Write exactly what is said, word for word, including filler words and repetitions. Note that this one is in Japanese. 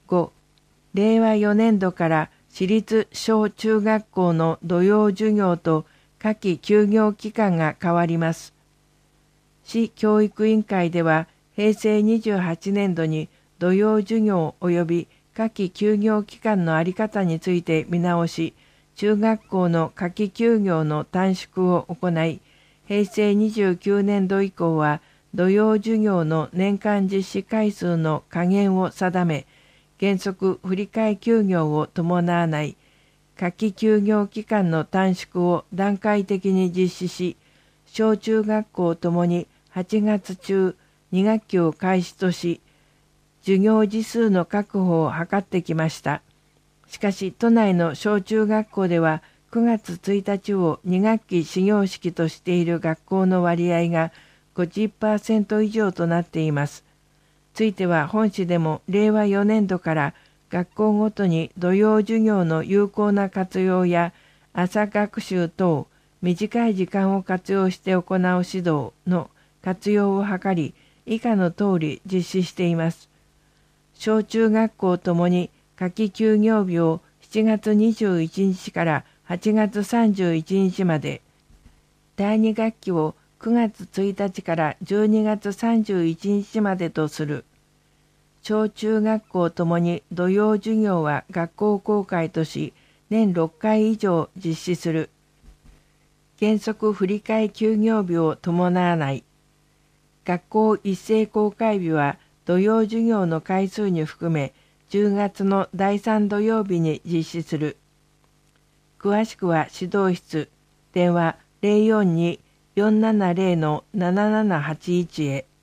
ご、れいわよねんどから私立小中学校の土曜授業と夏季休業期間が変わります。市教育委員会では、へいせいにじゅうはちねんどに土曜授業及び夏季休業期間の在り方について見直し、中学校の夏季休業の短縮を行い、へいせいにじゅうきゅうねんど以降は土曜授業の年間実施回数の下限を定め、原則振り替え休業を伴わない夏季休業期間の短縮を段階的に実施し、小中学校ともにはちがつ中に学期を開始とし、授業時数の確保を図ってきました。しかし都内の小中学校ではくがつついたちをに学期始業式としている学校の割合が ごじゅっパーセント 以上となっています。ついては本市でもれいわよねんどから学校ごとに土曜授業の有効な活用や朝学習等短い時間を活用して行う指導の活用を図り、以下の通り実施しています。小中学校ともに夏季休業日をしちがつにじゅういちにちからはちがつさんじゅういちにちまで、だいに学期をくがつついたちからじゅうにがつさんじゅういちにちまでとする。小中学校ともに土曜授業は学校公開とし、年ろっかい以上実施する。原則振り替え休業日を伴わない。学校一斉公開日は土曜授業の回数に含め、じゅうがつのだいさん土曜日に実施する。詳しくは指導室、電話 ゼロよんに よんななゼロのななななはちいち へ。